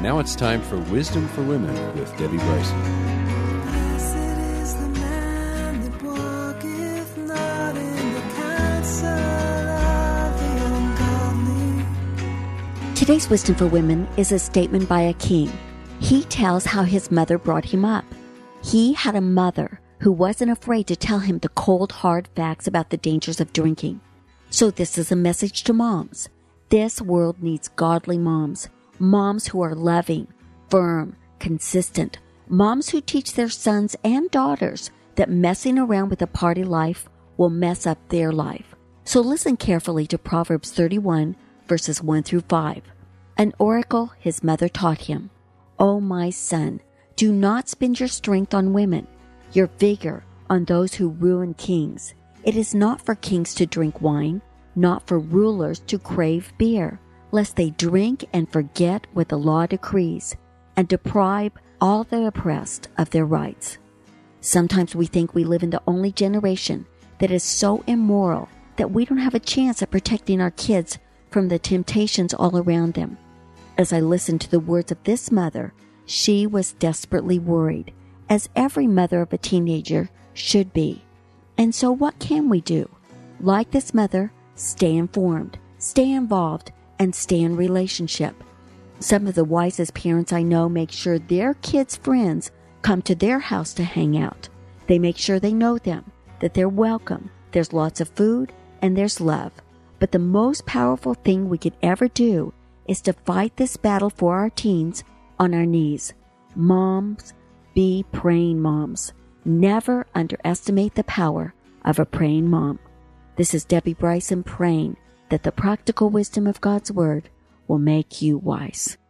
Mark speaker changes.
Speaker 1: Now it's time for Wisdom for Women with Debbie Bryson.
Speaker 2: Blessed is the man that walketh not in the counsel of the ungodly.
Speaker 3: Today's Wisdom for Women is a statement by a king. He tells how his mother brought him up. He had a mother who wasn't afraid to tell him the cold, hard facts about the dangers of drinking. So this is a message to moms. This world needs godly moms. Moms who are loving, firm, consistent. Moms who teach their sons and daughters that messing around with a party life will mess up their life. So listen carefully to Proverbs 31, verses 1 through 5. An oracle his mother taught him. O my son, do not spend your strength on women, your vigor on those who ruin kings. It is not for kings to drink wine, not for rulers to crave beer, lest they drink and forget what the law decrees, and deprive all the oppressed of their rights. Sometimes we think we live in the only generation that is so immoral that we don't have a chance at protecting our kids from the temptations all around them. As I listened to the words of this mother, she was desperately worried, as every mother of a teenager should be. And so what can we do? Like this mother, stay informed, stay involved, and stay in relationship. Some of the wisest parents I know make sure their kids' friends come to their house to hang out. They make sure they know them, that they're welcome, there's lots of food, and there's love. But the most powerful thing we could ever do is to fight this battle for our teens on our knees. Moms, be praying moms. Never underestimate the power of a praying mom. This is Debbie Bryson praying that the practical wisdom of God's Word will make you wise.